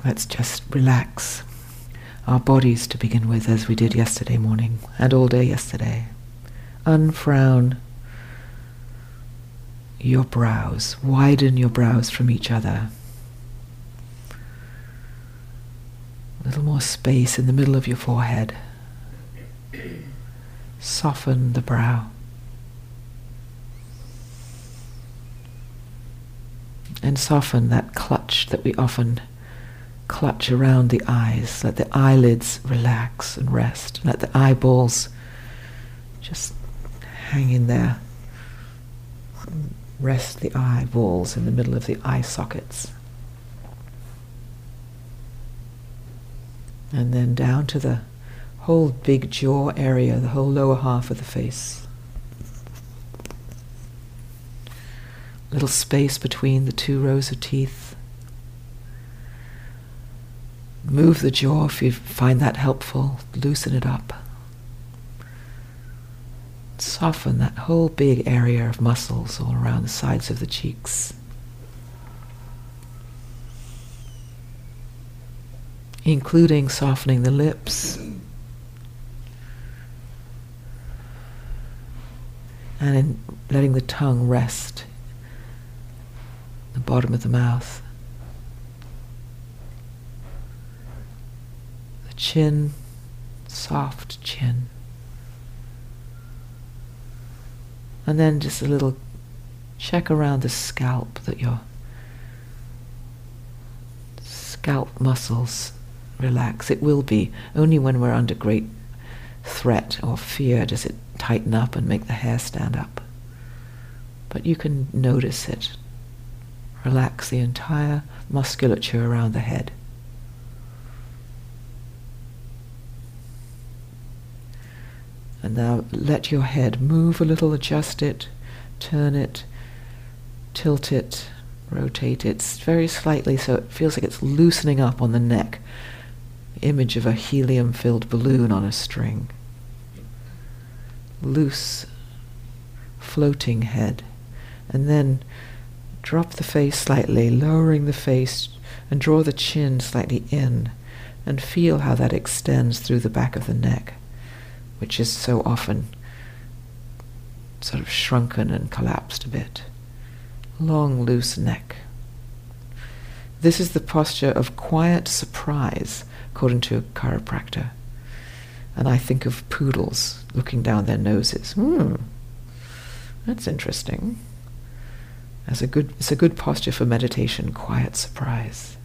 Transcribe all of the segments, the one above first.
Let's just relax our bodies to begin with, as we did yesterday morning and all day yesterday. Unfrown your brows, widen your brows from each other. A little more space in the middle of your forehead. Soften the brow. And soften that clutch that we often clutch around the eyes. Let the eyelids relax and rest. Let the eyeballs just hang in there. Rest the eyeballs in the middle of the eye sockets. And then down to the whole big jaw area, the whole lower half of the face. Little space between the two rows of teeth. Move the jaw if you find that helpful. Loosen it up. Soften that whole big area of muscles all around the sides of the cheeks. Including softening the lips. And letting the tongue rest the bottom of the mouth. The chin, soft chin. And then just a little check around the scalp, that your scalp muscles relax. It will be only when we're under great threat or fear does it tighten up and make the hair stand up. But you can notice it. Relax the entire musculature around the head. And now let your head move a little, adjust it, turn it, tilt it, rotate it very slightly so it feels like it's loosening up on the neck. The image of a helium-filled balloon on a string. Loose, floating head. And then drop the face slightly, lowering the face, and draw the chin slightly in, and feel how that extends through the back of the neck, which is so often sort of shrunken and collapsed a bit. Long, loose neck. This is the posture of quiet surprise, according to a chiropractor. And I think of poodles looking down their noses. That's interesting. It's a good posture for meditation, quiet surprise.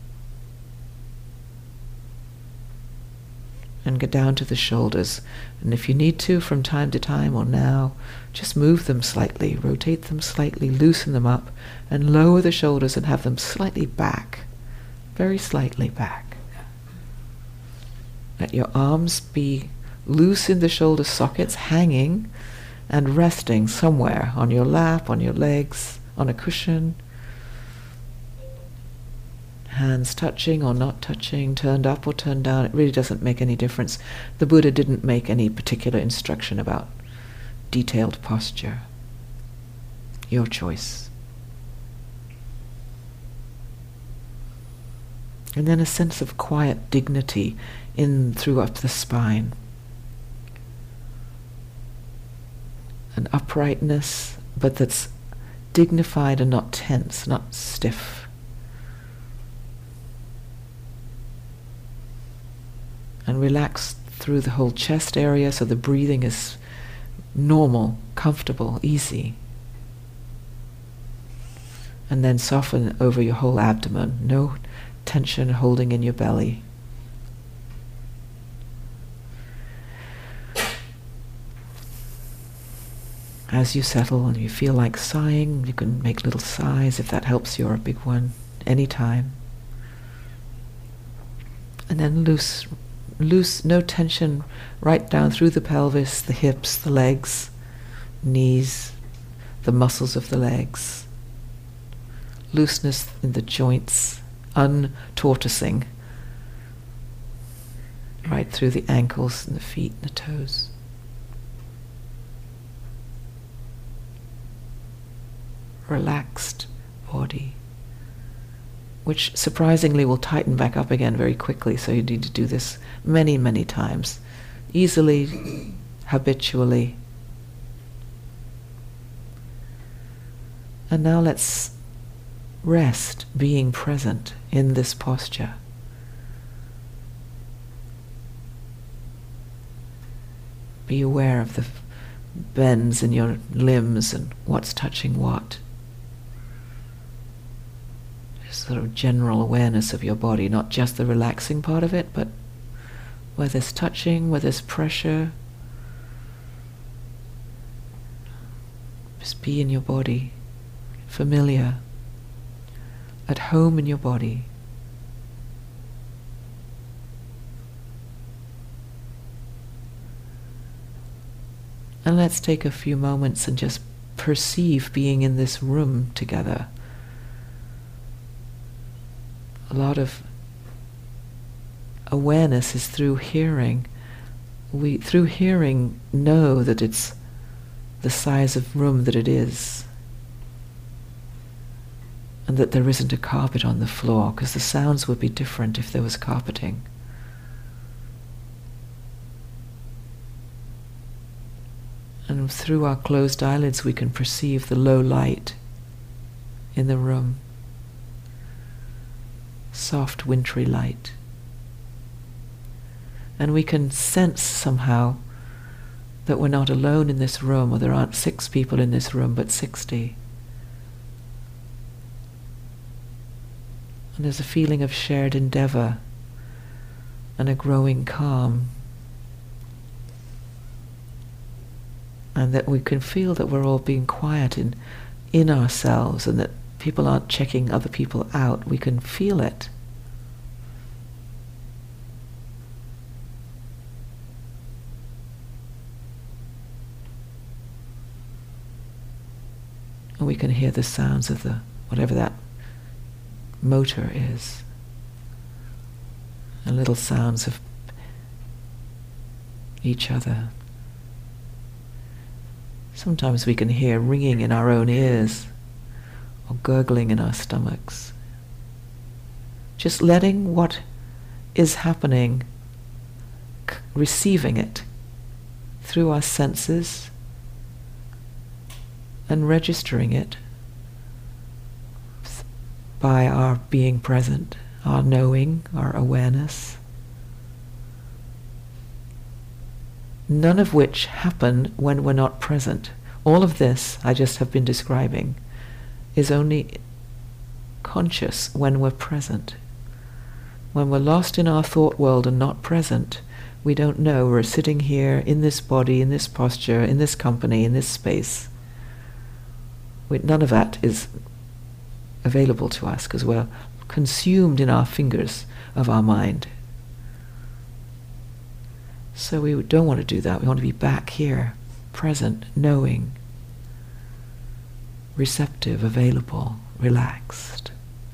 And get down to the shoulders. And if you need to, from time to time or now, just move them slightly, rotate them slightly, loosen them up, and lower the shoulders and have them slightly back, very slightly back. Let your arms be loose in the shoulder sockets, hanging and resting somewhere on your lap, on your legs, on a cushion. Hands touching or not touching, turned up or turned down, it really doesn't make any difference. The Buddha didn't make any particular instruction about detailed posture. Your choice. And then a sense of quiet dignity in through up the spine. An uprightness, but that's dignified and not tense, not stiff. And relax through the whole chest area so the breathing is normal, comfortable, easy. And then soften over your whole abdomen. No tension holding in your belly. As you settle and you feel like sighing, you can make little sighs if that helps you, or a big one, anytime. And then loose, no tension, right down through the pelvis, the hips, the legs, knees, the muscles of the legs. Looseness in the joints, untortoising, right through the ankles and the feet and the toes. Relaxed body which surprisingly will tighten back up again very quickly. So you need to do this many, many times, easily, habitually. And now let's rest being present in this posture. Be aware of the bends in your limbs and what's touching what. Just sort of general awareness of your body, not just the relaxing part of it, but where there's touching, where there's pressure. Just be in your body, familiar, at home in your body. And let's take a few moments and just perceive being in this room together. A lot of awareness is through hearing. We, through hearing, know that it's the size of room that it is, and that there isn't a carpet on the floor, because the sounds would be different if there was carpeting. And through our closed eyelids we can perceive the low light in the room. Soft, wintry light. And we can sense somehow that we're not alone in this room, or there aren't 6 people in this room, but 60. And there's a feeling of shared endeavor and a growing calm. And that we can feel that we're all being quiet in ourselves, and that people aren't checking other people out. We can feel it. And we can hear the sounds of the, whatever that motor is. And little sounds of each other. Sometimes we can hear ringing in our own ears, or gurgling in our stomachs. Just letting what is happening, receiving it through our senses, and registering it by our being present, our knowing, our awareness. None of which happen when we're not present. All of this I just have been describing is only conscious when we're present. When we're lost in our thought world and not present, we don't know we're sitting here in this body, in this posture, in this company, in this space. None of that is available to us because we're consumed in our fingers of our mind. So we don't want to do that. We want to be back here, present, knowing, receptive, available, relaxed.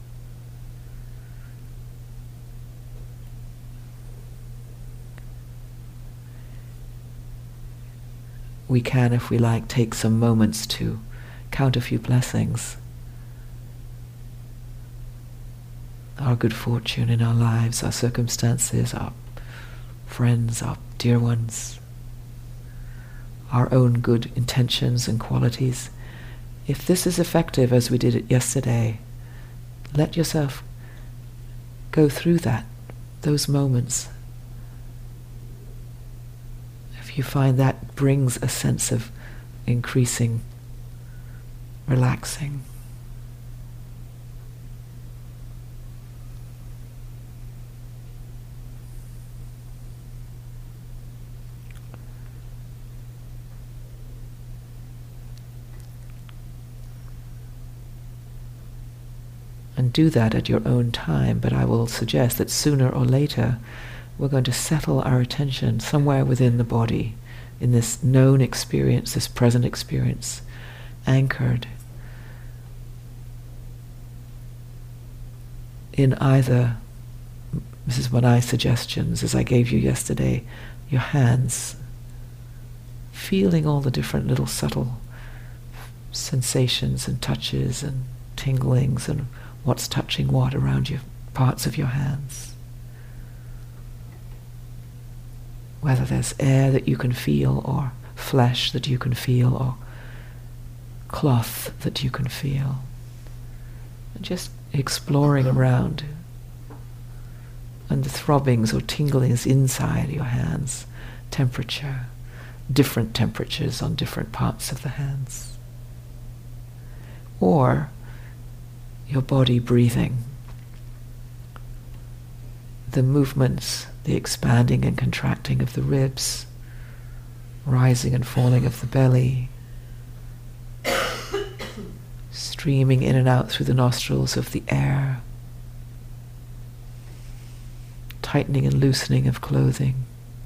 We can, if we like, take some moments to count a few blessings. Our good fortune in our lives, our circumstances, our friends, our dear ones, our own good intentions and qualities. If this is effective as we did it yesterday, let yourself go through those moments. If you find that brings a sense of increasing, relaxing. And do that at your own time, but I will suggest that sooner or later we're going to settle our attention somewhere within the body, in this known experience, this present experience, anchored in either, this is one of my suggestions as I gave you yesterday, your hands, feeling all the different little subtle sensations and touches and tinglings and what's touching what around your parts of your hands. Whether there's air that you can feel, or flesh that you can feel, or cloth that you can feel. And just exploring around. And the throbbings or tinglings inside your hands, temperature, different temperatures on different parts of the hands. Or your body breathing. The movements, the expanding and contracting of the ribs, rising and falling of the belly, streaming in and out through the nostrils of the air, tightening and loosening of clothing,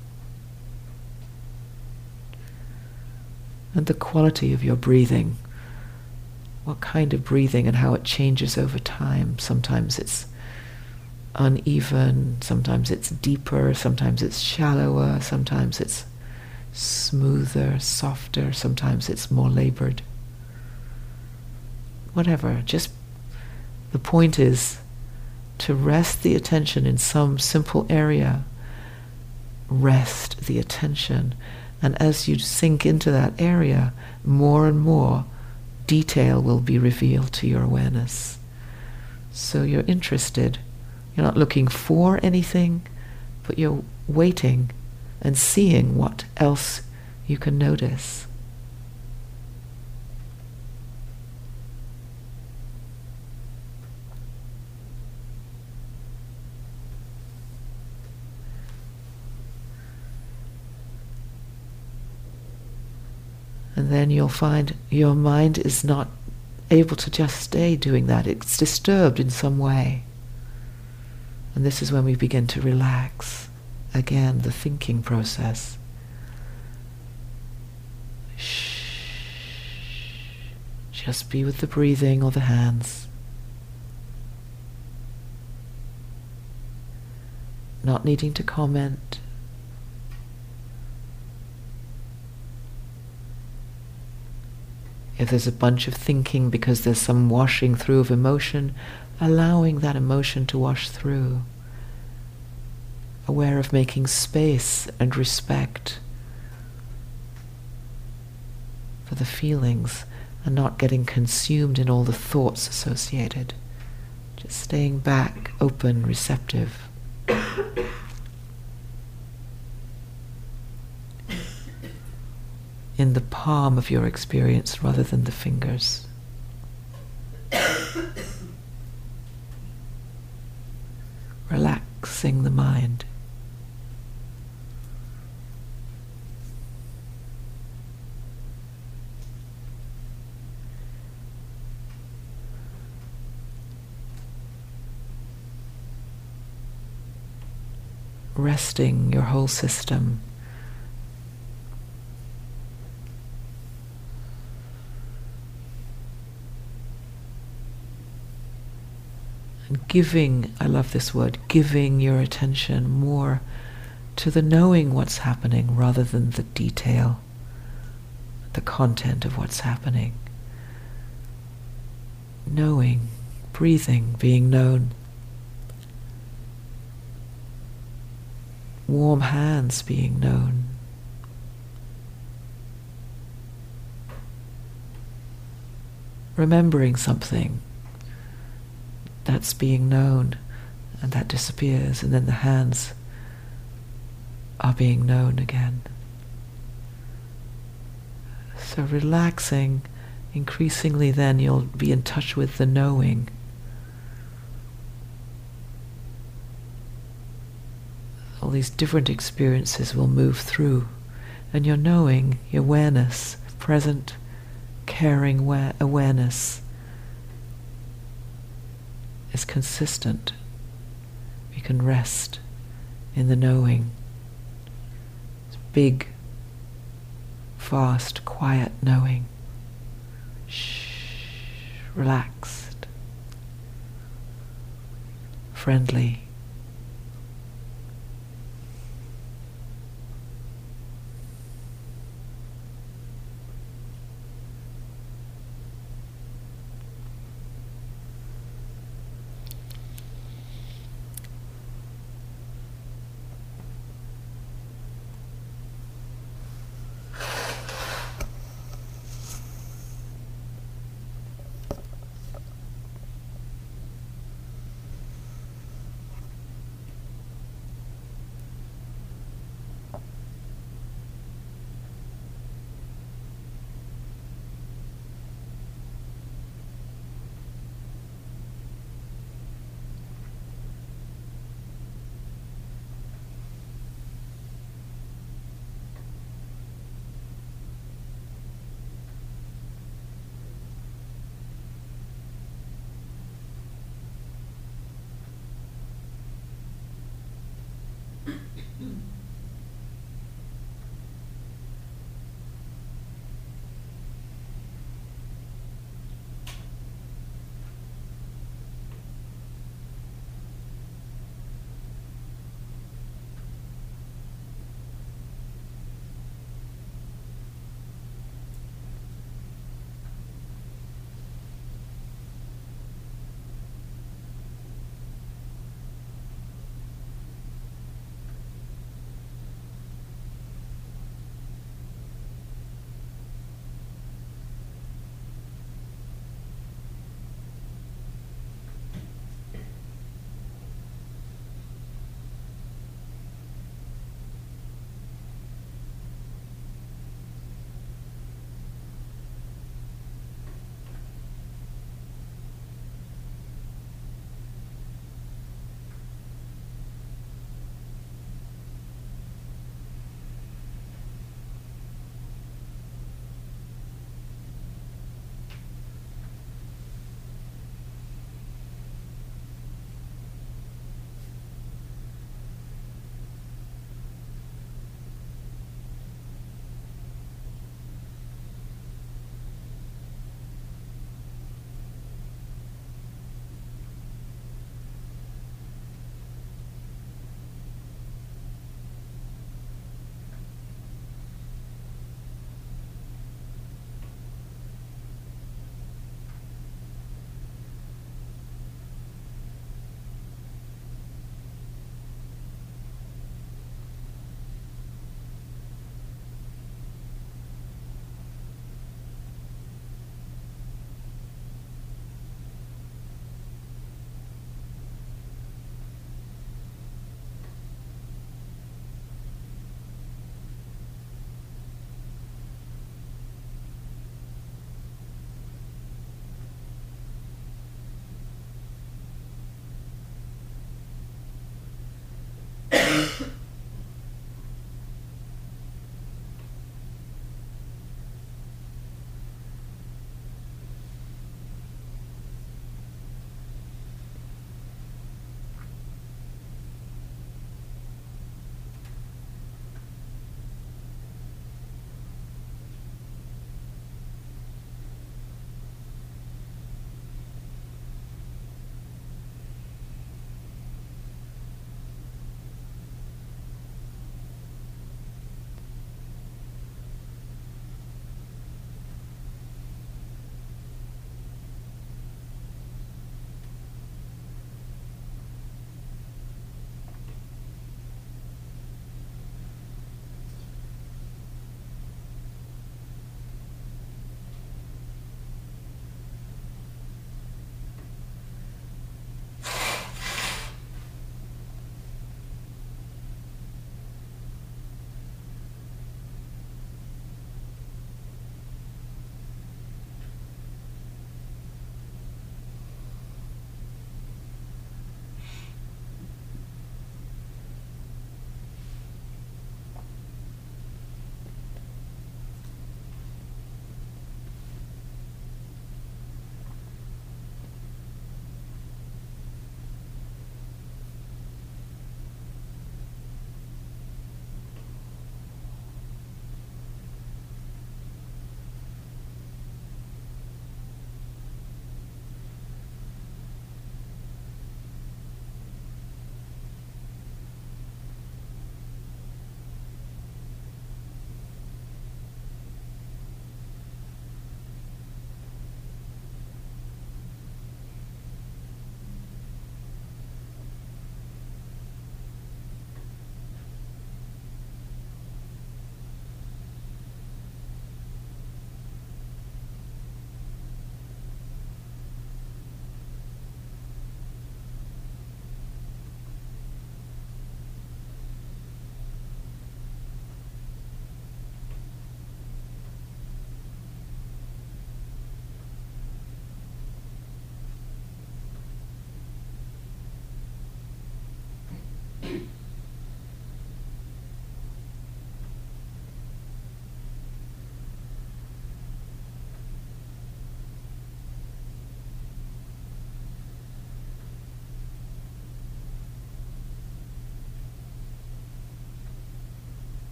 and the quality of your breathing, what kind of breathing and how it changes over time. Sometimes it's uneven, sometimes it's deeper, sometimes it's shallower, sometimes it's smoother, softer, sometimes it's more labored. Whatever, just the point is to rest the attention in some simple area. Rest the attention, and as you sink into that area, more and more detail will be revealed to your awareness. So you're interested, you're not looking for anything, but you're waiting and seeing what else you can notice. And then you'll find your mind is not able to just stay doing that. It's disturbed in some way. And this is when we begin to relax. Again, the thinking process. Shh. Just be with the breathing or the hands. Not needing to comment. If there's a bunch of thinking because there's some washing through of emotion, allowing that emotion to wash through. Aware of making space and respect for the feelings and not getting consumed in all the thoughts associated. Just staying back, open, receptive. In the palm of your experience rather than the fingers. Relaxing the mind. Resting your whole system. And giving, I love this word, giving your attention more to the knowing what's happening rather than the detail, the content of what's happening. Knowing, breathing, being known. Warm hands being known. Remembering something that's being known, and that disappears, and then the hands are being known again. So relaxing, increasingly then you'll be in touch with the knowing. All these different experiences will move through, and your knowing, your awareness, present, caring awareness is consistent. You can rest in the knowing. It's big, fast, quiet knowing. Shh, relaxed, friendly.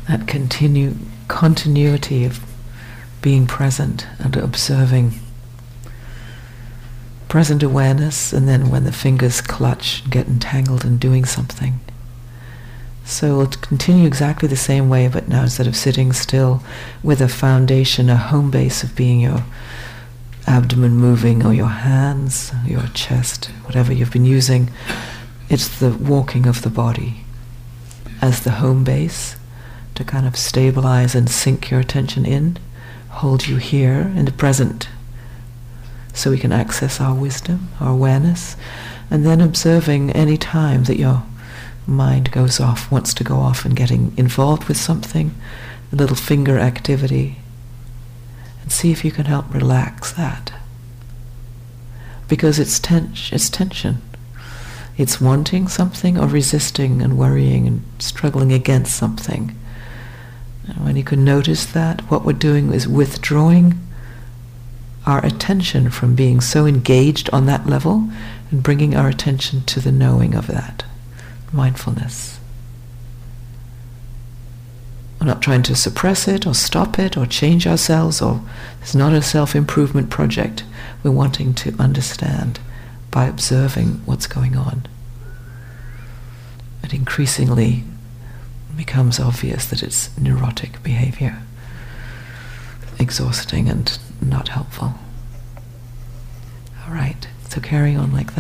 that continuity of being present and observing. Present awareness, and then when the fingers clutch and get entangled in doing something. So we'll continue exactly the same way, but now instead of sitting still with a foundation, a home base of being your abdomen moving, or your hands, your chest, whatever you've been using, it's the walking of the body as the home base to kind of stabilize and sink your attention in, hold you here in the present, so we can access our wisdom, our awareness, and then observing any time that your mind goes off, wants to go off and getting involved with something, a little finger activity, and see if you can help relax that. Because it's tension. It's wanting something or resisting and worrying and struggling against something. And when you can notice that, what we're doing is withdrawing our attention from being so engaged on that level and bringing our attention to the knowing of that, mindfulness. We're not trying to suppress it or stop it or change ourselves, or it's not a self-improvement project. We're wanting to understand by observing what's going on. It increasingly becomes obvious that it's neurotic behavior, exhausting and not helpful. All right, so carrying on like that.